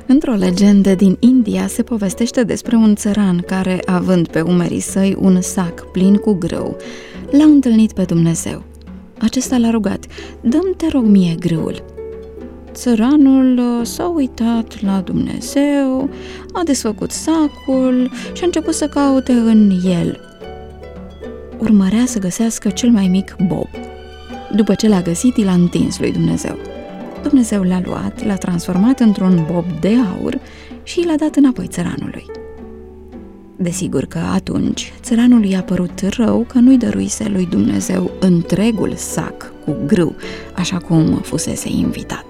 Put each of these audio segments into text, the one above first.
Într-o legendă din India se povestește despre un țăran care, având pe umerii săi un sac plin cu grâu, l-a întâlnit pe Dumnezeu. Acesta l-a rugat: „Dă-mi, te rog, mie grâul.” Țăranul s-a uitat la Dumnezeu, a desfăcut sacul și a început să caute în el. Urmărea să găsească cel mai mic bob. După ce l-a găsit, i l-a întins lui Dumnezeu. Dumnezeu l-a luat, l-a transformat într-un bob de aur și l-a dat înapoi țăranului. Desigur că atunci țăranului i-a părut rău că nu-i dăruise lui Dumnezeu întregul sac cu grâu, așa cum fusese invitat.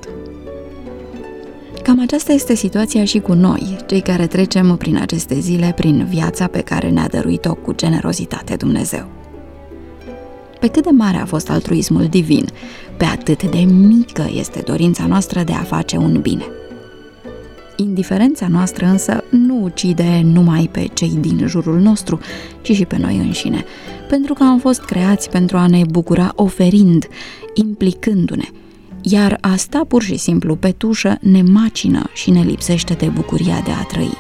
Cam aceasta este situația și cu noi, cei care trecem prin aceste zile, prin viața pe care ne-a dăruit-o cu generozitate Dumnezeu. Pe cât de mare a fost altruismul divin, pe atât de mică este dorința noastră de a face un bine. Indiferența noastră însă nu ucide numai pe cei din jurul nostru, ci și pe noi înșine, pentru că am fost creați pentru a ne bucura oferind, implicându-ne, iar asta pur și simplu pe tușă ne macină și ne lipsește de bucuria de a trăi.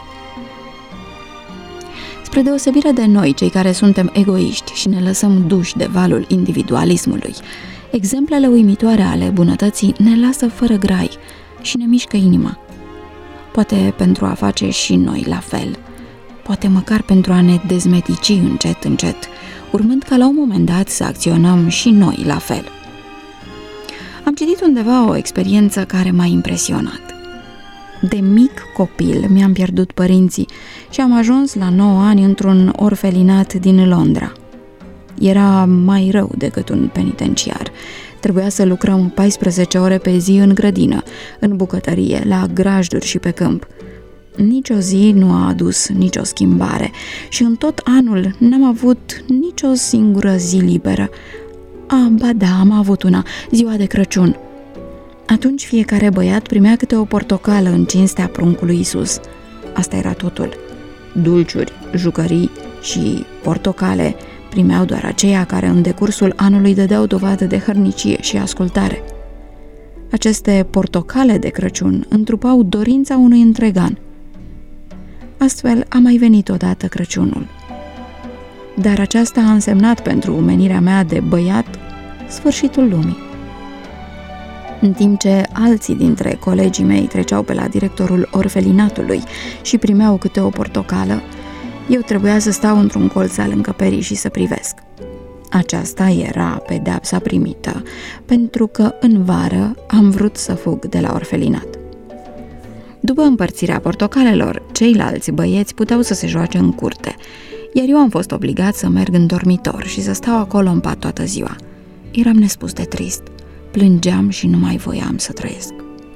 Spre deosebire de noi, cei care suntem egoiști și ne lăsăm duși de valul individualismului, exemplele uimitoare ale bunătății ne lasă fără grai și ne mișcă inima. Poate pentru a face și noi la fel, poate măcar pentru a ne dezmetici încet, încet, urmând ca la un moment dat să acționăm și noi la fel. Am citit undeva o experiență care m-a impresionat. De mic copil mi-am pierdut părinții și am ajuns la 9 ani într-un orfelinat din Londra. Era mai rău decât un penitenciar. Trebuia să lucrăm 14 ore pe zi în grădină, în bucătărie, la grajduri și pe câmp. Nici o zi nu a adus nicio schimbare și în tot anul n-am avut nicio singură zi liberă. Ba da, am avut una, ziua de Crăciun. Atunci fiecare băiat primea câte o portocală în cinstea pruncului Iisus. Asta era totul. Dulciuri, jucării și portocale primeau doar aceia care în decursul anului dădeau dovadă de hărnicie și ascultare. Aceste portocale de Crăciun întrupau dorința unui întregan. Astfel a mai venit odată Crăciunul. Dar aceasta a însemnat pentru menirea mea de băiat sfârșitul lumii. În timp ce alții dintre colegii mei treceau pe la directorul orfelinatului și primeau câte o portocală, eu trebuia să stau într-un colț al încăperii și să privesc. Aceasta era pedeapsa primită, pentru că în vară am vrut să fug de la orfelinat. După împărțirea portocalelor, ceilalți băieți puteau să se joace în curte, iar eu am fost obligat să merg în dormitor și să stau acolo în pat toată ziua. Eram nespus de trist, plângeam și nu mai voiam să trăiesc.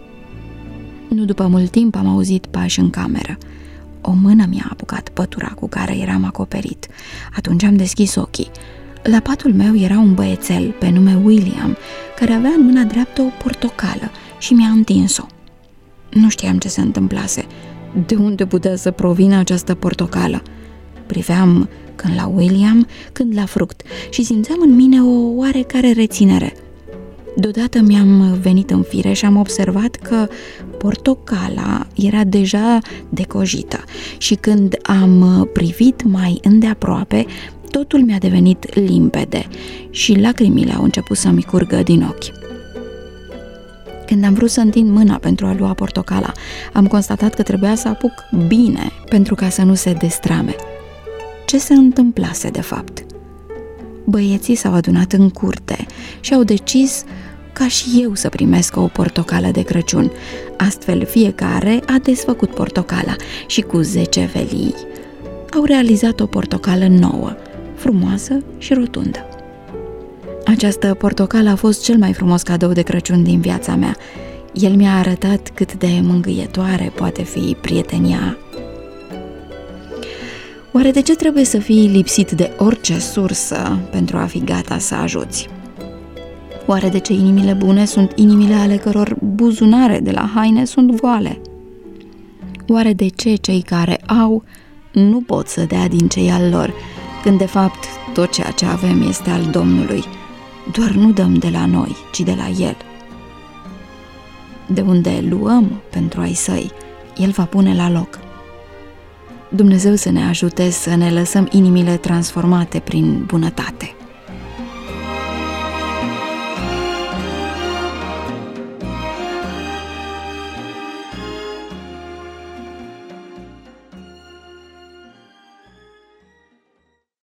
Nu după mult timp am auzit pași în cameră. O mână mi-a apucat pătura cu care eram acoperit. Atunci am deschis ochii. La patul meu era un băiețel pe nume William, care avea în mâna dreaptă o portocală și mi-a întins-o. Nu știam ce se întâmplase. De unde putea să provină această portocală? Priveam când la William, când la fruct și simțeam în mine o oarecare reținere. Deodată mi-am venit în fire și am observat că portocala era deja decojită și când am privit mai îndeaproape, totul mi-a devenit limpede și lacrimile au început să-mi curgă din ochi. Când am vrut să întind mâna pentru a lua portocala, am constatat că trebuia să apuc bine pentru ca să nu se destrame. Ce se întâmplase de fapt? Băieții s-au adunat în curte și au decis ca și eu să primesc o portocală de Crăciun. Astfel fiecare a desfăcut portocala și cu 10 velii au realizat o portocală nouă, frumoasă și rotundă. Această portocală a fost cel mai frumos cadou de Crăciun din viața mea. El mi-a arătat cât de mângâietoare poate fi prietenia. Oare de ce trebuie să fii lipsit de orice sursă pentru a fi gata să ajuți? Oare de ce inimile bune sunt inimile ale căror buzunare de la haine sunt goale? Oare de ce cei care au nu pot să dea din cei al lor, când de fapt tot ceea ce avem este al Domnului? Doar nu dăm de la noi, ci de la El. De unde luăm pentru ai săi, El va pune la loc. Dumnezeu să ne ajute să ne lăsăm inimile transformate prin bunătate.